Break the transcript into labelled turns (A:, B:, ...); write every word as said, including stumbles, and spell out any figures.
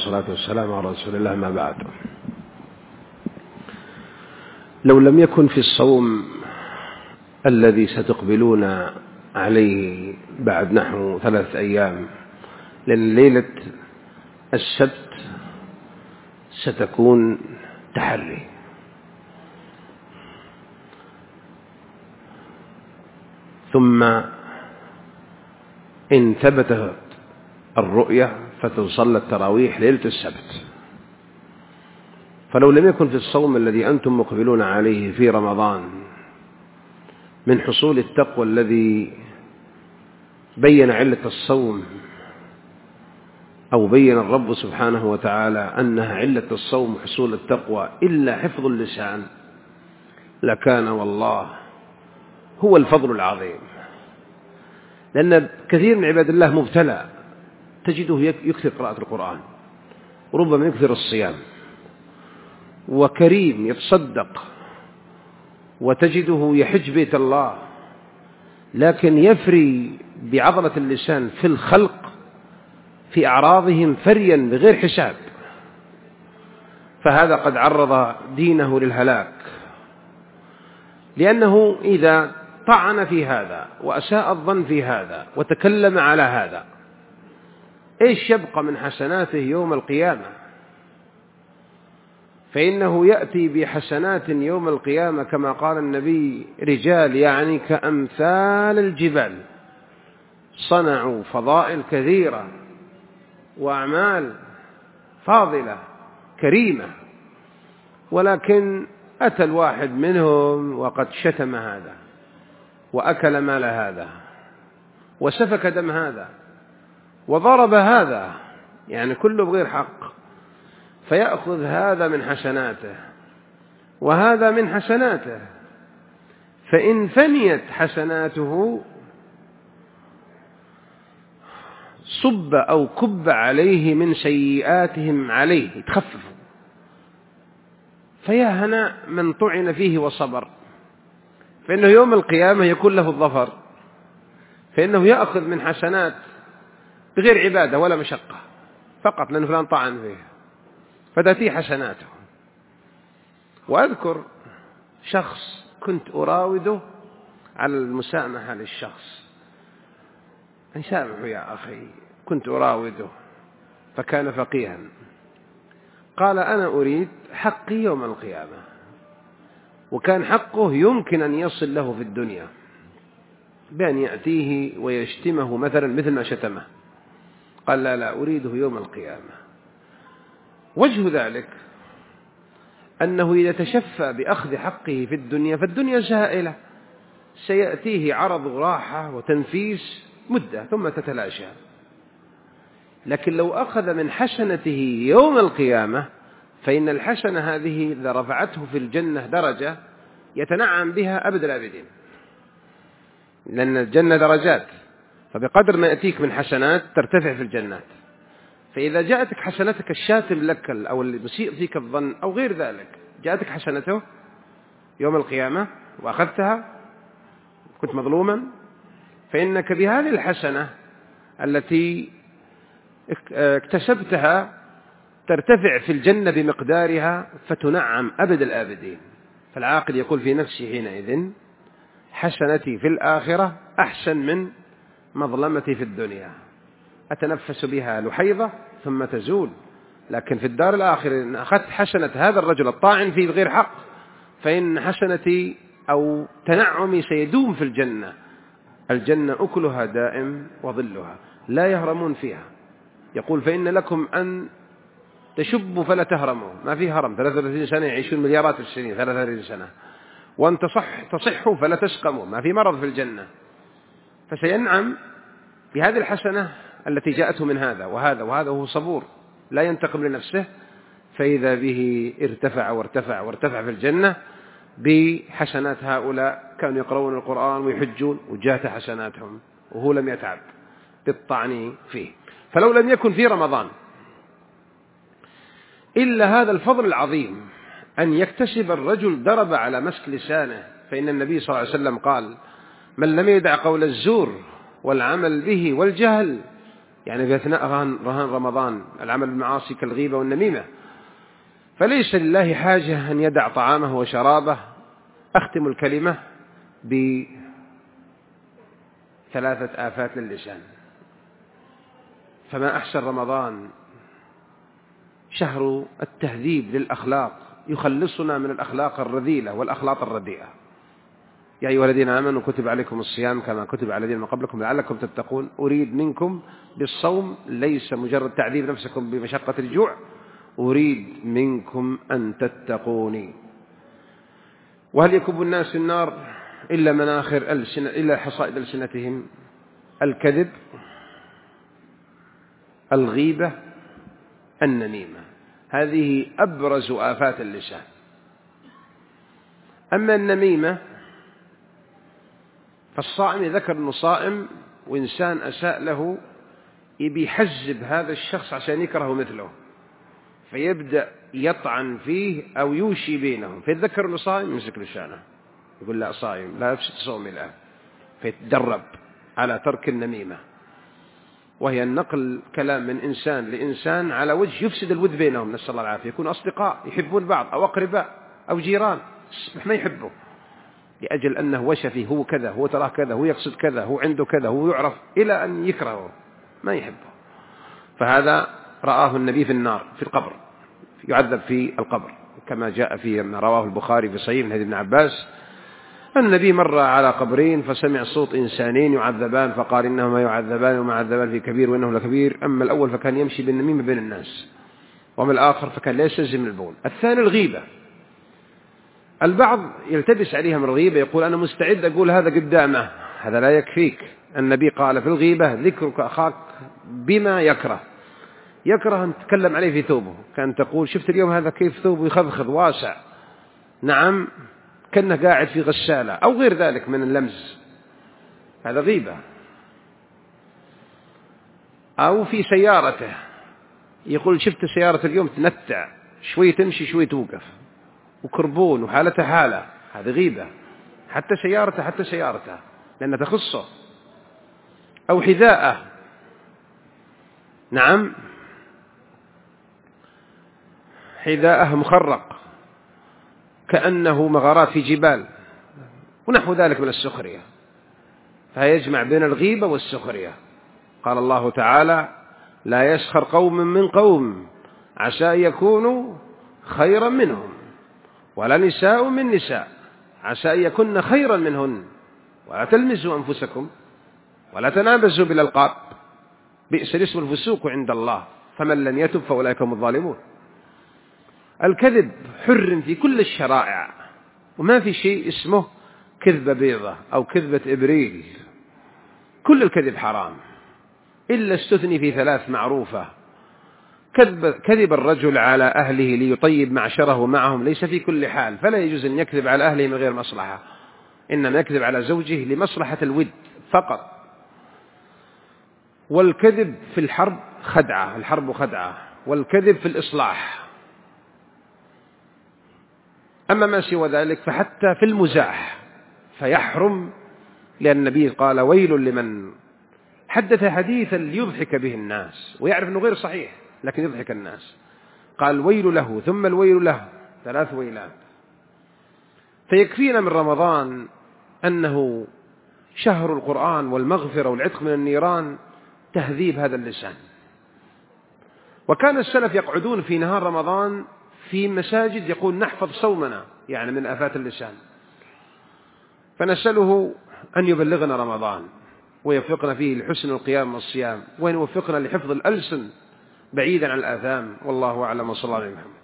A: والصلاة والسلام على رسول الله، ما بعد. لو لم يكن في الصوم الذي ستقبلون عليه بعد نحو ثلاث أيام، لأن ليلة السبت ستكون تحري، ثم إن ثبتت الرؤية فتصلى التراويح ليلة السبت. فلو لم يكن في الصوم الذي أنتم مقبلون عليه في رمضان من حصول التقوى الذي بين علة الصوم، أو بين الرب سبحانه وتعالى أنها علة الصوم حصول التقوى، إلا حفظ اللسان، لكان والله هو الفضل العظيم. لأن كثير من عباد الله مبتلى، تجده يكثر قراءة القرآن، وربما يكثر الصيام، وكريم يتصدق، وتجده يحج بيت الله، لكن يفري بعظمة اللسان في الخلق في أعراضهم فريا بغير حساب، فهذا قد عرض دينه للهلاك. لأنه إذا طعن في هذا وأساء الظن في هذا وتكلم على هذا، إيش يبقى من حسناته يوم القيامة؟ فإنه يأتي بحسنات يوم القيامة كما قال النبي: رجال يعني كأمثال الجبال، صنعوا فضائل كثيرة وأعمال فاضلة كريمة، ولكن أتى الواحد منهم وقد شتم هذا، وأكل مال هذا، وسفك دم هذا، وضرب هذا، يعني كله بغير حق، فيأخذ هذا من حسناته وهذا من حسناته، فإن فنيت حسناته صب أو كب عليه من سيئاتهم عليه، يتخففوا. فيا هنا من طعن فيه وصبر، فإنه يوم القيامة يكون له الظفر، فإنه يأخذ من حسنات بغير عبادة ولا مشقة، فقط لأنه فلان طعن فيه فتأتي حسناته. وأذكر شخص كنت أراوده على المسامحة للشخص، سامحه يا أخي، كنت أراوده، فكان فقيها، قال: أنا أريد حقي يوم القيامة، وكان حقه يمكن أن يصل له في الدنيا بأن يأتيه ويشتمه مثلا مثل ما شتمه، قال: لا لا أريده يوم القيامة. وجه ذلك أنه إذا تشفى بأخذ حقه في الدنيا فالدنيا زائلة، سيأتيه عرض راحة وتنفيس مدة ثم تتلاشى. لكن لو أخذ من حسنته يوم القيامة فإن الحسنة هذه إذا رفعته في الجنة درجة يتنعم بها أبد الآبدين، لأن الجنة درجات، فبقدر ما يأتيك من حسنات ترتفع في الجنات. فإذا جاءتك حسنتك الشاتم لك أو المسيء فيك الظن أو غير ذلك، جاءتك حسنته يوم القيامة وأخذتها، كنت مظلوما، فإنك بهذه الحسنة التي اكتسبتها ترتفع في الجنة بمقدارها فتنعم أبد الآبدين. فالعاقل يقول في نفسه حينئذ: حسنتي في الآخرة أحسن من مظلمتي في الدنيا، أتنفس بها لحيظة ثم تزول. لكن في الدار الآخرة إن أخذت حسنة هذا الرجل الطاعن فيه بغير حق، فإن حسنتي أو تنعمي سيدوم في الجنة. الجنة أكلها دائم وظلها، لا يهرمون فيها. يقول: فإن لكم أن تشبوا فلا تهرموا، ما في هرم، ثلاثة وثلاثين سنة يعيشون مليارات السنين، ثلاثة وثلاثين سنة. وأن تصح تصحوا فلا تسقموا، ما في مرض في الجنة. فسينعم بهذه الحسنة التي جاءته من هذا وهذا وهذا، وهو صبور لا ينتقم لنفسه، فإذا به ارتفع وارتفع وارتفع في الجنة بحسنات هؤلاء كانوا يقرؤون القرآن ويحجون، وجاءت حسناتهم وهو لم يتعب بالطعن فيه. فلو لم يكن في رمضان إلا هذا الفضل العظيم أن يكتسب الرجل درب على مسك لسانه، فإن النبي صلى الله عليه وسلم قال: من لم يدع قول الزور والعمل به والجهل يعني في أثناء رهان رمضان العمل بالمعاصي كالغيبة والنميمة، فليس لله حاجة أن يدع طعامه وشرابه. أختم الكلمة بثلاثة آفات للسان. فما أحسن رمضان، شهر التهذيب للأخلاق، يخلصنا من الأخلاق الرذيلة والأخلاق الرديئة. يا أيها الذين آمنوا كتب عليكم الصيام كما كتب على الذين من قبلكم لعلكم تتقون. أريد منكم بالصوم ليس مجرد تعذيب نفسكم بمشقة الجوع، أريد منكم أن تتقوني. وهل يكب الناس النار إلا مناخر ألسنة إلا حصائد ألسنتهم؟ الكذب، الغيبة، النميمة، هذه أبرز آفات اللسان. أما النميمة فالصائم ذكر أنه صائم وإنسان أساء له، يبي يحزب هذا الشخص عشان يكره مثله، فيبدأ يطعن فيه أو يوشي بينهم، فيتذكر أنه صائم يمسك لسانه يقول لا صائم لا يفسد صومي الآن، فيتدرب على ترك النميمة، وهي النقل كلام من إنسان لإنسان على وجه يفسد الود بينهم، نسأل الله العافية. يكون أصدقاء يحبون بعض أو أقرباء أو جيران ما يحبه لأجل أنه وشفي، هو كذا، هو تراه كذا، هو يقصد كذا، هو عنده كذا، هو يعرف، إلى أن يكرهه ما يحبه. فهذا رآه النبي في النار في القبر، يعذب في القبر كما جاء في ما رواه البخاري في صحيح من حديث ابن عباس أن النبي مر على قبرين فسمع صوت إنسانين يعذبان فقال إنهما يعذبان وما عذبان في كبير وإنه لكبير. أما الأول فكان يمشي بالنميمة بين الناس، وأما الآخر فكان لا يستلزم البول. الثاني الغيبة. البعض يلتبس عليها من الغيبة، يقول أنا مستعد أقول هذا قدامه، هذا لا يكفيك. النبي قال في الغيبة ذكرك أخاك بما يكره، يكره أن تتكلم عليه في ثوبه، كان تقول شفت اليوم هذا كيف ثوبه يخضخض واسع، نعم كأنه قاعد في غسالة أو غير ذلك من اللمس، هذا غيبة. أو في سيارته يقول شفت سيارة اليوم تنتع، شوي تمشي شوي توقف، وكربون وحالته حالة، هذا غيبة. حتى سيارته حتى سيارته لأنها تخصه. أو حذاءه، نعم حذاءه مخرق كأنه مغارات في جبال ونحو ذلك من السخرية، فيجمع بين الغيبة والسخرية. قال الله تعالى لا يسخر قوم من قوم عسى أن يكونوا خيرا منهم ولا نساء من نساء عسى أن يكن خيرا منهن ولا تلمزوا أنفسكم ولا تنابزوا بالألقاب بئس الاسم الفسوق عند الله فمن لم يتب فأولئك هم الظالمون. الكذب حر في كل الشرائع، وما في شيء اسمه كذبة بيضة أو كذبة إبريل، كل الكذب حرام إلا استثني في ثلاث معروفة. كذب, كذب الرجل على أهله ليطيب معشره معهم ليس في كل حال، فلا يجوز أن يكذب على أهله من غير مصلحة، إنما يكذب على زوجه لمصلحة الود فقط. والكذب في الحرب خدعة، الحرب خدعة، والكذب في الإصلاح. أما ما سوى ذلك فحتى في المزاح فيحرم، لأن النبي قال ويل لمن حدث حديثا ليضحك به الناس ويعرف أنه غير صحيح لكن يضحك الناس، قال ويل له ثم الويل له، ثلاث ويلات. فيكفينا من رمضان أنه شهر القرآن والمغفرة والعتق من النيران، تهذيب هذا اللسان. وكان السلف يقعدون في نهار رمضان في مساجد يقول نحفظ صومنا، يعني من آفات اللسان. فنسأله أن يبلغنا رمضان ويوفقنا فيه لحسن القيام والصيام، وأن يوفقنا لحفظ الألسن بعيدا عن الآثام. والله أعلم وصلى الله عليه وسلم.